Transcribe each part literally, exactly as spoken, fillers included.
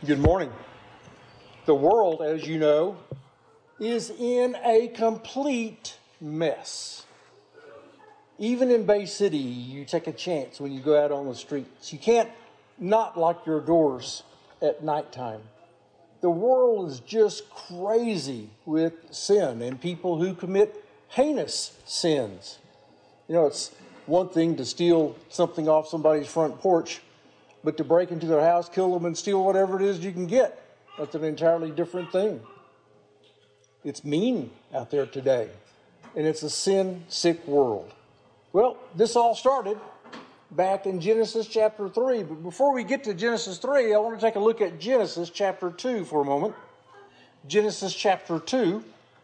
Good morning. The world, as you know, is in a complete mess. Even in Bay City, you take a chance when you go out on the streets. You can't not lock your doors at nighttime. The world is just crazy with sin and people who commit heinous sins. You know, it's one thing to steal something off somebody's front porch, but to break into their house, kill them, and steal whatever it is you can get, that's an entirely different thing. It's mean out there today, and it's a sin-sick world. Well, this all started back in Genesis chapter three, but before we get to Genesis three, I want to take a look at Genesis chapter two for a moment. Genesis chapter two,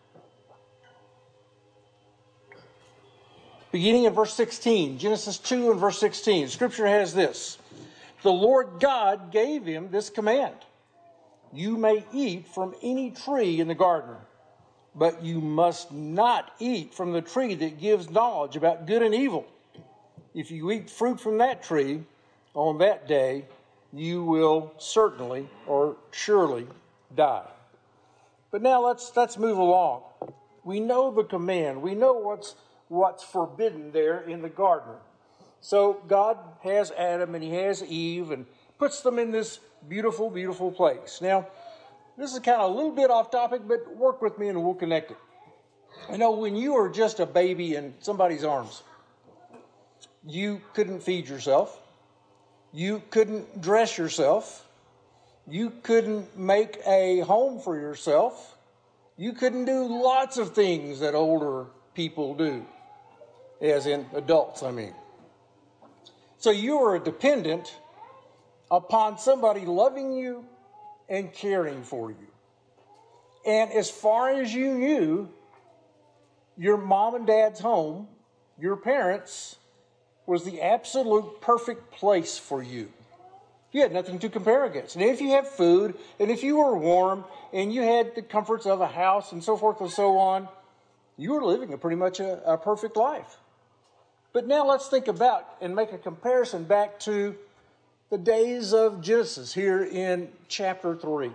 beginning in verse sixteen. Genesis two and verse sixteen. Scripture has this: the Lord God gave him this command: you may eat from any tree in the garden, but you must not eat from the tree that gives knowledge about good and evil. If you eat fruit from that tree, on that day you will certainly or surely die. But now let's let's move along. We know the command. We know what's what's forbidden there in the garden. So God has Adam and he has Eve and puts them in this beautiful, beautiful place. Now, this is kind of a little bit off topic, but work with me and we'll connect it. You know, when you were just a baby in somebody's arms, you couldn't feed yourself. You couldn't dress yourself. You couldn't make a home for yourself. You couldn't do lots of things that older people do, as in adults, I mean. So you were dependent upon somebody loving you and caring for you. And as far as you knew, your mom and dad's home, your parents, was the absolute perfect place for you. You had nothing to compare against. And if you had food, and if you were warm, and you had the comforts of a house, and so forth and so on, you were living a pretty much a, a perfect life. But now let's think about and make a comparison back to the days of Genesis here in chapter three.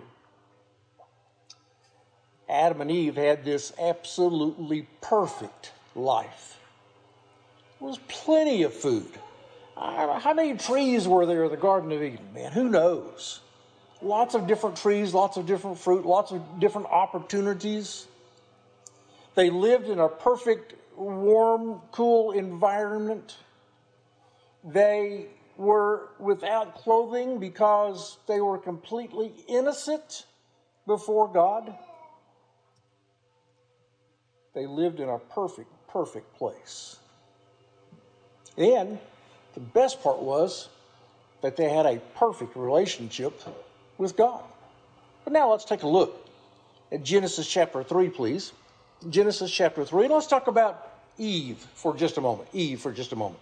Adam and Eve had this absolutely perfect life. There was plenty of food. How many trees were there in the Garden of Eden? Man, who knows? Lots of different trees, lots of different fruit, lots of different opportunities. They lived in a perfect, warm, cool environment. They were without clothing because they were completely innocent before God. They lived in a perfect, perfect place. And the best part was that they had a perfect relationship with God. But now let's take a look at Genesis chapter three, please. Genesis chapter three. And let's talk about Eve for just a moment. Eve for just a moment.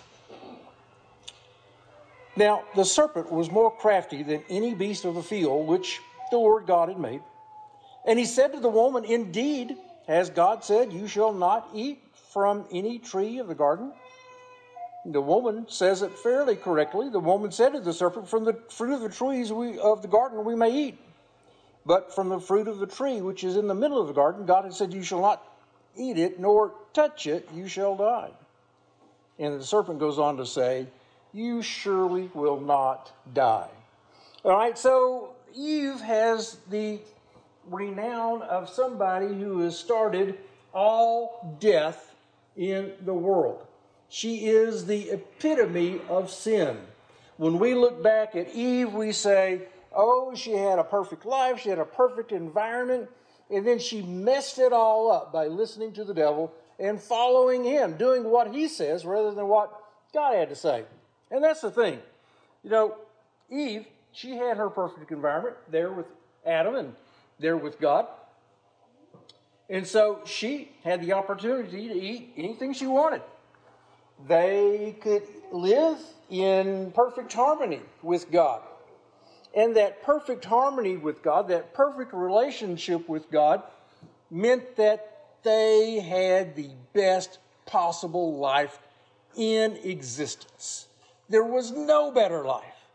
Now, the serpent was more crafty than any beast of the field which the Lord God had made. And he said to the woman, indeed, has God said, you shall not eat from any tree of the garden? The woman says it fairly correctly. The woman said to the serpent, from the fruit of the trees we, of the garden we may eat. But from the fruit of the tree which is in the middle of the garden, God has said, you shall not eat it, nor touch it, you shall die. And the serpent goes on to say, you surely will not die. All right, so Eve has the renown of somebody who has started all death in the world. She is the epitome of sin. When we look back at Eve, we say, oh, she had a perfect life, she had a perfect environment, and then she messed it all up by listening to the devil and following him, doing what he says rather than what God had to say. And that's the thing. You know, Eve, she had her perfect environment there with Adam and there with God. And so she had the opportunity to eat anything she wanted. They could live in perfect harmony with God. And that perfect harmony with God, that perfect relationship with God, meant that they had the best possible life in existence. There was no better life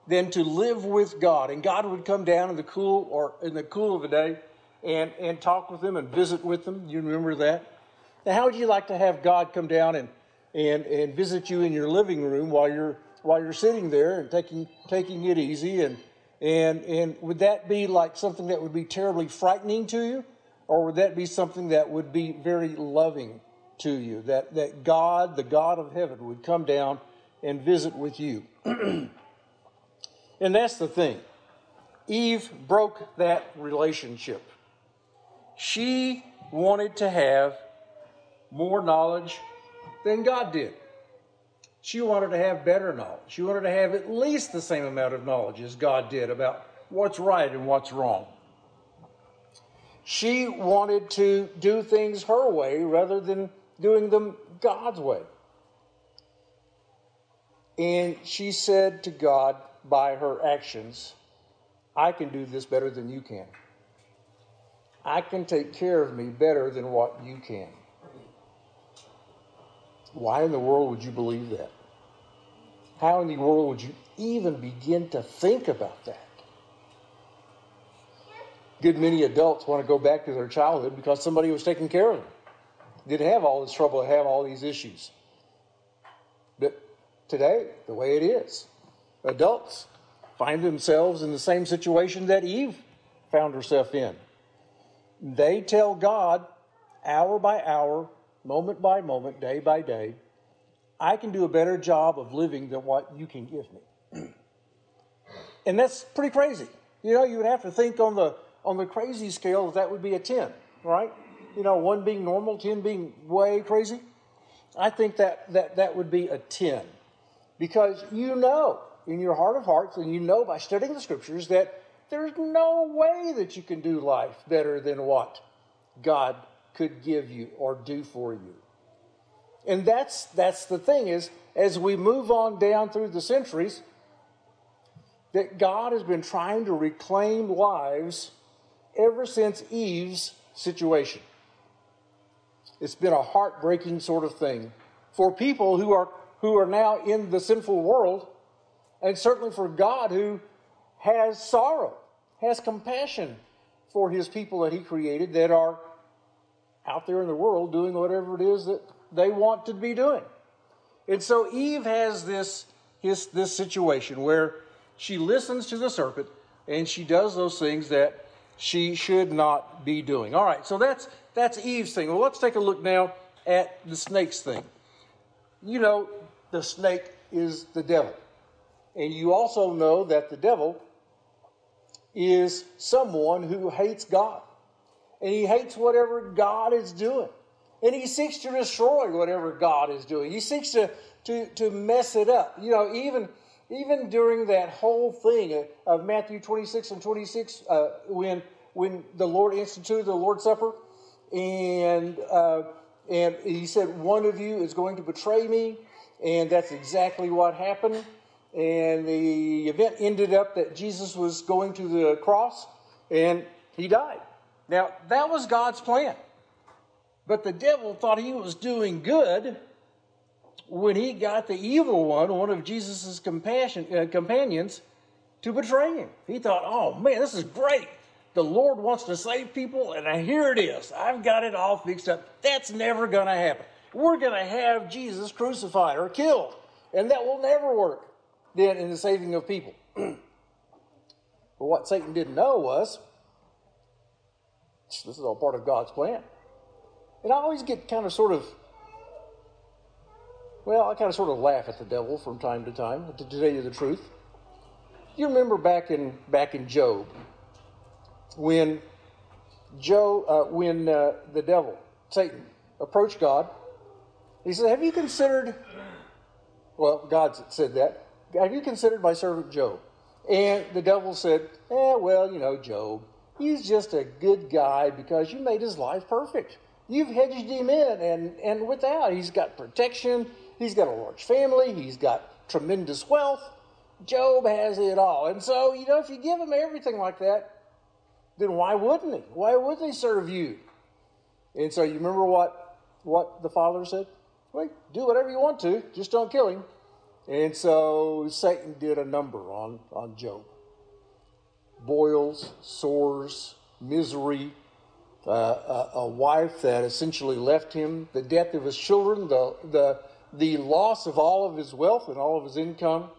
than to live with God. And God would come down in the cool or in the cool of the day and, and talk with them and visit with them. You remember that? Now, how would you like to have God come down and, and, and visit you in your living room while you're while you're sitting there and taking taking it easy? And and and would that be like something that would be terribly frightening to you? Or would that be something that would be very loving to you? That that God, the God of heaven, would come down and visit with you. And that's the thing. Eve broke that relationship. She wanted to have more knowledge than God did. She wanted to have better knowledge. She wanted to have at least the same amount of knowledge as God did about what's right and what's wrong. She wanted to do things her way rather than doing them God's way. And she said to God by her actions, I can do this better than you can. I can take care of me better than what you can. Why in the world would you believe that? How in the world would you even begin to think about that? Good many adults want to go back to their childhood because somebody was taking care of them. Didn't have all this trouble, have all these issues. But today, the way it is, adults find themselves in the same situation that Eve found herself in. They tell God, hour by hour, moment by moment, day by day, I can do a better job of living than what you can give me. And that's pretty crazy. You know, you would have to think on the on the crazy scale, that would be a ten, right? You know, one being normal, ten being way crazy. I think that that, that would be a ten. Because you know in your heart of hearts, and you know by studying the scriptures, that there's no way that you can do life better than what God could give you or do for you. And that's that's the thing is, as we move on down through the centuries, that God has been trying to reclaim lives ever since Eve's situation. It's been a heartbreaking sort of thing for people who are who are now in the sinful world, and certainly for God who has sorrow, has compassion for his people that he created that are out there in the world doing whatever it is that they want to be doing. And so Eve has this, his, this situation where she listens to the serpent and she does those things that she should not be doing. All right, so that's that's Eve's thing. Well, let's take a look now at the snake's thing. You know, the snake is the devil. And you also know that the devil is someone who hates God. And he hates whatever God is doing. And he seeks to destroy whatever God is doing. He seeks to, to, to mess it up. You know, even, even during that whole thing of Matthew twenty-six and twenty-six, uh, when, when the Lord instituted the Lord's Supper, and, uh, and he said, one of you is going to betray me. And that's exactly what happened. And the event ended up that Jesus was going to the cross, and he died. Now, that was God's plan. But the devil thought he was doing good when he got the evil one, one of Jesus' compassion, uh, companions, to betray him. He thought, oh man, this is great. The Lord wants to save people, and here it is. I've got it all fixed up. That's never going to happen. We're going to have Jesus crucified or killed, and that will never work then in the saving of people. But what Satan didn't know was, this is all part of God's plan. And I always get kind of sort of, well, I kind of sort of laugh at the devil from time to time, to tell you the truth. You remember back in back in Job, when Job, uh, when uh, the devil, Satan, approached God, he said, have you considered, well, God said that, have you considered my servant Job? And the devil said, eh, well, you know, Job, he's just a good guy because you made his life perfect. You've hedged him in, and, and without, he's got protection, he's got a large family, he's got tremendous wealth. Job has it all. And so, you know, if you give him everything like that, then why wouldn't he? Why wouldn't he serve you? And so you remember what, what the father said? Well, do whatever you want to, just don't kill him. And so Satan did a number on, on Job. Boils, sores, misery, uh, a, a wife that essentially left him, the death of his children, the, the, the loss of all of his wealth and all of his income.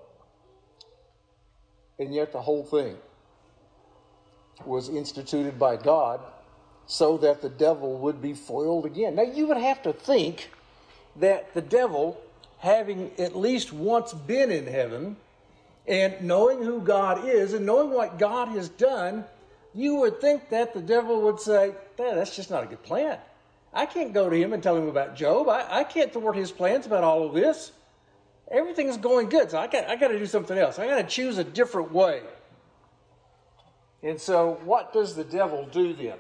And yet the whole thing was instituted by God so that the devil would be foiled again. Now you would have to think that the devil, having at least once been in heaven, and knowing who God is and knowing what God has done, you would think that the devil would say, that's just not a good plan. I can't go to him and tell him about Job. I, I can't thwart his plans about all of this. Everything's going good, so I got, I got to do something else. I got to choose a different way. And so what does the devil do then?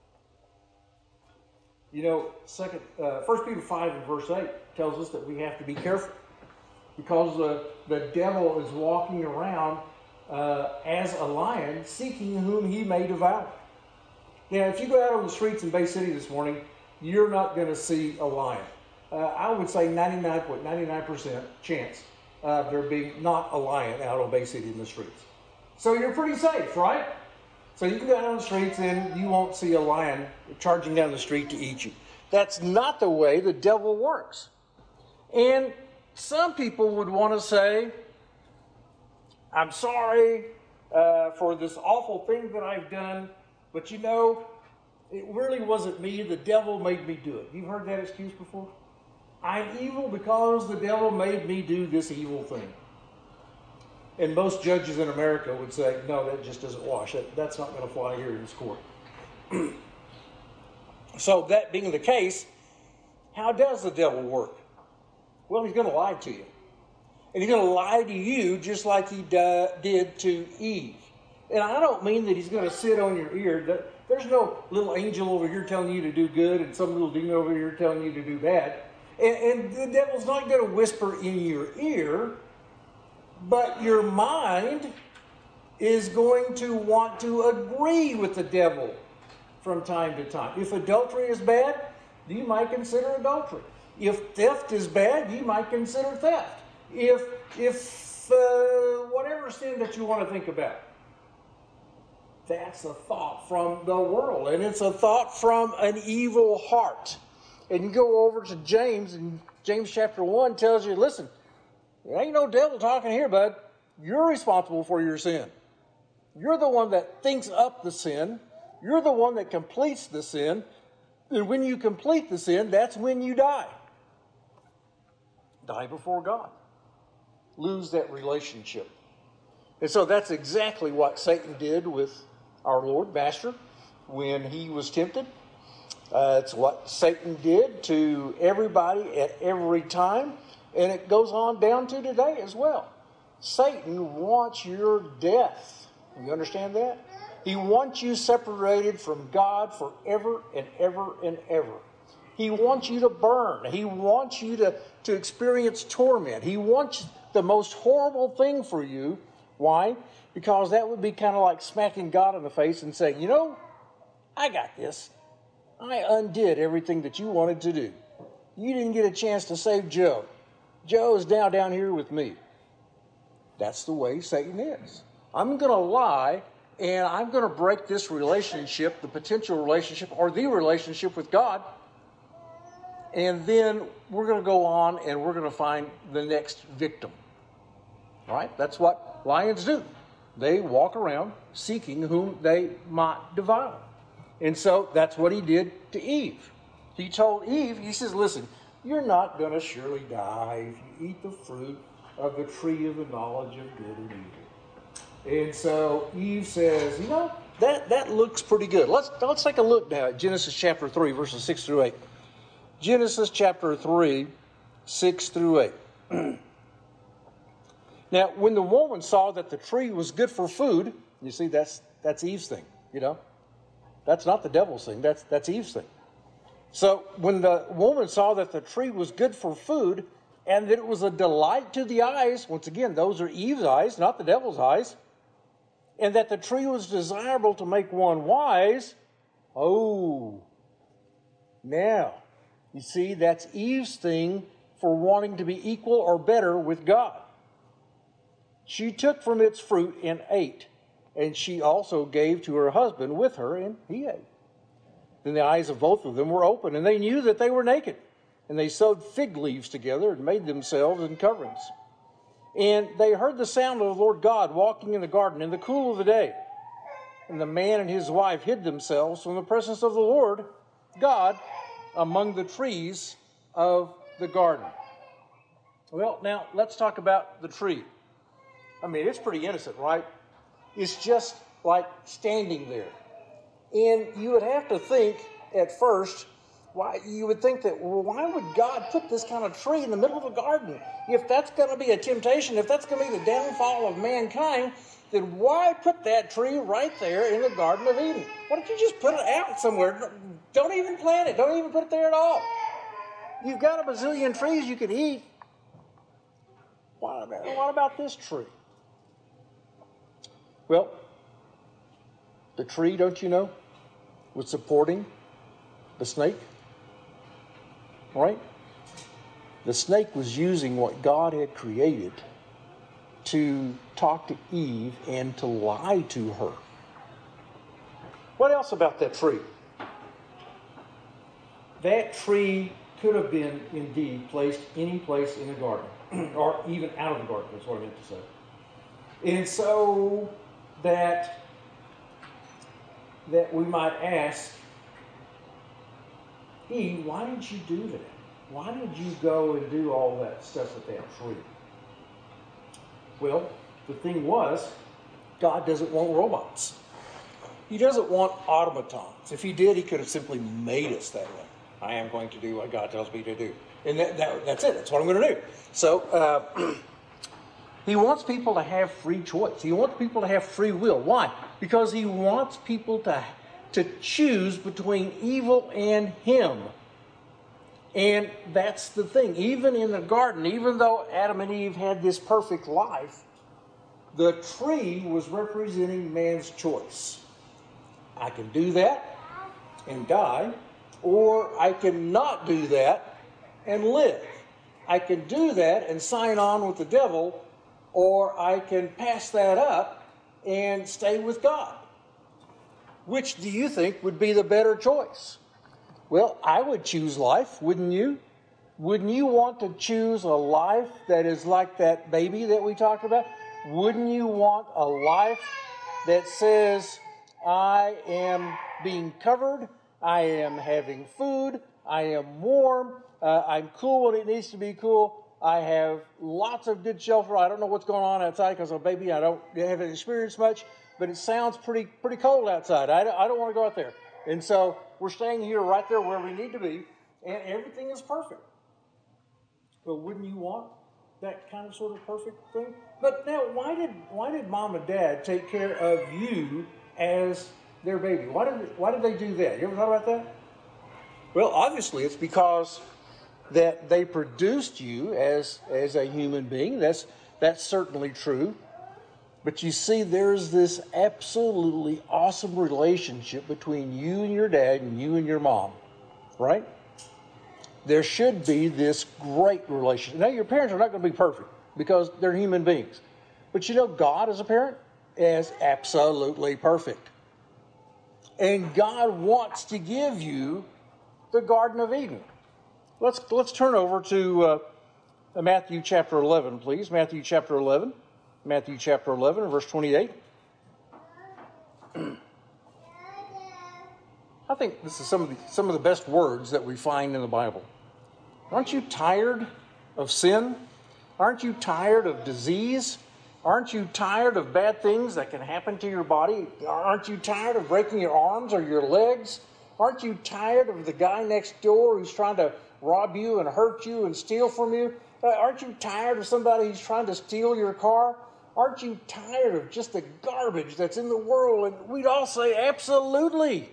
You know, second, uh, First Peter five and verse eight tells us that we have to be careful, because the, the devil is walking around uh, as a lion, seeking whom he may devour. Now, if you go out on the streets in Bay City this morning, you're not going to see a lion. Uh, I would say ninety-nine point nine nine percent chance of there being not a lion out on Bay City in the streets. So you're pretty safe, right? So you can go out on the streets and you won't see a lion charging down the street to eat you. That's not the way the devil works. And some people would want to say, I'm sorry uh, for this awful thing that I've done, but you know, it really wasn't me. The devil made me do it. You've heard that excuse before? I'm evil because the devil made me do this evil thing. And most judges in America would say, no, that just doesn't wash. That, that's not going to fly here in this court. So that being the case, how does the devil work? Well, he's going to lie to you. And he's going to lie to you just like he d- did to Eve. And I don't mean that he's going to sit on your ear. There's no little angel over here telling you to do good and some little demon over here telling you to do bad. And, and the devil's not going to whisper in your ear, but your mind is going to want to agree with the devil from time to time. If adultery is bad, you might consider adultery. If theft is bad, you might consider theft. If, if uh, whatever sin that you want to think about. That's a thought from the world, and it's a thought from an evil heart. And you go over to James, and James chapter one tells you, listen, there ain't no devil talking here, bud. You're responsible for your sin. You're the one that thinks up the sin. You're the one that completes the sin. And when you complete the sin, that's when you die. Die before God. Lose that relationship. And so that's exactly what Satan did with our Lord, Master, when he was tempted. Uh, it's what Satan did to everybody at every time. And it goes on down to today as well. Satan wants your death. You understand that? He wants you separated from God forever and ever and ever. He wants you to burn. He wants you to, to experience torment. He wants the most horrible thing for you. Why? Because that would be kind of like smacking God in the face and saying, you know, I got this. I undid everything that you wanted to do. You didn't get a chance to save Joe. Joe is now down here with me. That's the way Satan is. I'm going to lie, and I'm going to break this relationship, the potential relationship, or the relationship with God. And then we're going to go on, and we're going to find the next victim. All right? That's what lions do. They walk around seeking whom they might devour. And so that's what he did to Eve. He told Eve, he says, listen, you're not going to surely die if you eat the fruit of the tree of the knowledge of good and evil. And so Eve says, you know, that, that looks pretty good. Let's, let's take a look now at Genesis chapter three, verses six through eight. Genesis chapter three, six through eight. Now, when the woman saw that the tree was good for food, you see, that's, that's Eve's thing, you know. That's not the devil's thing. That's, that's Eve's thing. So when the woman saw that the tree was good for food and that it was a delight to the eyes, once again, those are Eve's eyes, not the devil's eyes, and that the tree was desirable to make one wise, oh, now, you see, that's Eve's thing for wanting to be equal or better with God. She took from its fruit and ate, and she also gave to her husband with her, and he ate. Then the eyes of both of them were open, and they knew that they were naked. And they sewed fig leaves together and made themselves in coverings. And they heard the sound of the Lord God walking in the garden in the cool of the day. And the man and his wife hid themselves from the presence of the Lord God among the trees of the garden. Well, now let's talk about the tree. I mean, it's pretty innocent, right? It's just like standing there. And you would have to think at first, why you would think that, well, why would God put this kind of tree in the middle of a garden? If that's going to be a temptation, if that's going to be the downfall of mankind, then why put that tree right there in the Garden of Eden? Why don't you just put it out somewhere? Don't even plant it. Don't even put it there at all. You've got a bazillion trees you could eat. What about, what about this tree? Well, the tree, don't you know, was supporting the snake. Right? The snake was using what God had created to talk to Eve and to lie to her. What else about that tree? That tree could have been indeed placed any place in the garden, or even out of the garden, that's what I meant to say. And so that, that we might ask, Eve, why did you do that? Why did you go and do all that stuff with that tree? Well, the thing was, God doesn't want robots. He doesn't want automatons. If he did, he could have simply made us that way. I am going to do what God tells me to do. And that, that, that's it. That's what I'm going to do. So, uh, he wants people to have free choice. He wants people to have free will. Why? Because he wants people to to choose between evil and him. And that's the thing. Even in the garden, even though Adam and Eve had this perfect life, the tree was representing man's choice. I can do that and die, or I can not do that and live. I can do that and sign on with the devil, or I can pass that up and stay with God. Which do you think would be the better choice? Well, I would choose life, wouldn't you? Wouldn't you want to choose a life that is like that baby that we talked about? Wouldn't you want a life that says, I am being covered, I am having food, I am warm, uh, I'm cool when it needs to be cool, I have lots of good shelter, I don't know what's going on outside because I'm a baby, I don't haven't experienced much, but it sounds pretty pretty cold outside. I don't, I don't want to go out there. And so we're staying here right there where we need to be, and everything is perfect. But wouldn't you want that kind of sort of perfect thing? But now, why did why did mom and dad take care of you as their baby? Why did why did they do that? You ever thought about that? Well, obviously, it's because that they produced you as as a human being. That's that's certainly true. But you see, there's this absolutely awesome relationship between you and your dad and you and your mom, right? There should be this great relationship. Now, your parents are not going to be perfect because they're human beings. But you know, God as a parent is absolutely perfect. And God wants to give you the Garden of Eden. Let's, let's turn over to uh, Matthew chapter eleven, please. Matthew chapter eleven. Matthew chapter eleven, verse twenty-eight. I think this is some of the, some of the best words that we find in the Bible. Aren't you tired of sin? Aren't you tired of disease? Aren't you tired of bad things that can happen to your body? Aren't you tired of breaking your arms or your legs? Aren't you tired of the guy next door who's trying to rob you and hurt you and steal from you? Uh, aren't you tired of somebody who's trying to steal your car? Aren't you tired of just the garbage that's in the world? And we'd all say, absolutely.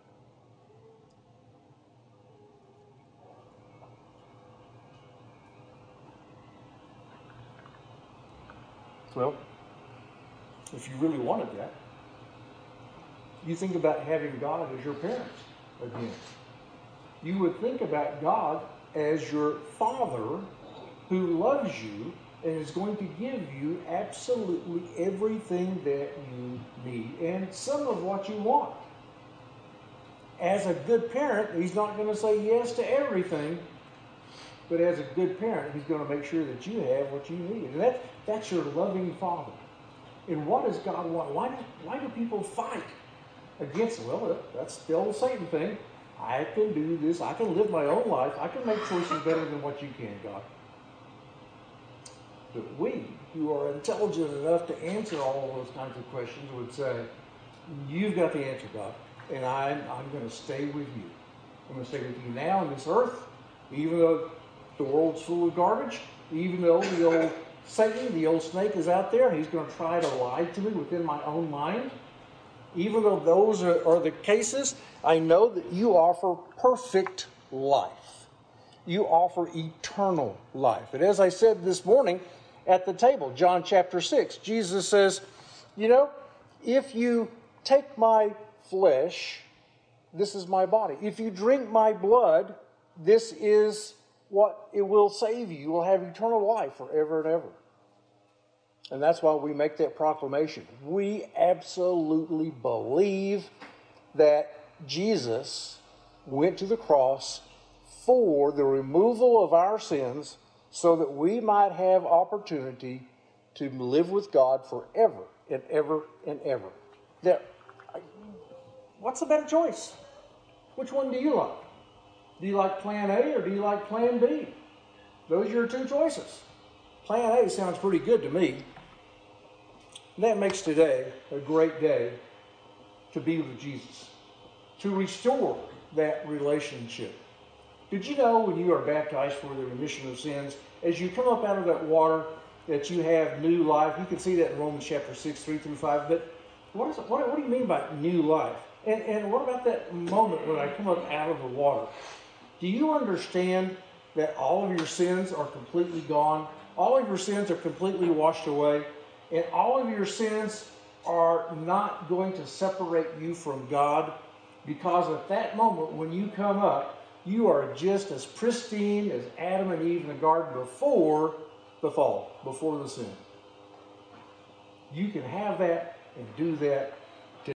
Well, if you really wanted that, you think about having God as your parent again. You would think about God as your Father who loves you and is going to give you absolutely everything that you need and some of what you want. As a good parent, he's not going to say yes to everything, but as a good parent, he's going to make sure that you have what you need. And that, that's your loving Father. And what does God want? Why do, why do people fight against it? Well, that's the old Satan thing. I can do this. I can live my own life. I can make choices better than what you can, God. But we, who are intelligent enough to answer all of those kinds of questions, would say, you've got the answer, God, and I'm, I'm going to stay with you. I'm going to stay with you now on this earth, even though the world's full of garbage, even though the old Satan, the old snake is out there, and he's going to try to lie to me within my own mind. Even though those are, are the cases, I know that you offer perfect life. You offer eternal life. And as I said this morning at the table, John chapter six, Jesus says, you know, if you take my flesh, this is my body. If you drink my blood, this is what it will save you. You will have eternal life forever and ever. And that's why we make that proclamation. We absolutely believe that Jesus went to the cross for the removal of our sins so that we might have opportunity to live with God forever and ever and ever. Now, what's the better choice? Which one do you like? Do you like plan A or do you like plan B? Those are your two choices. Plan A sounds pretty good to me. And that makes today a great day to be with Jesus, to restore that relationship. Did you know when you are baptized for the remission of sins, as you come up out of that water, that you have new life? You can see that in Romans chapter six, three through five. But what, is it, what, what do you mean by new life? And, and what about that moment when I come up out of the water? Do you understand that all of your sins are completely gone? All of your sins are completely washed away. And all of your sins are not going to separate you from God, because at that moment when you come up, you are just as pristine as Adam and Eve in the garden before the fall, before the sin. You can have that and do that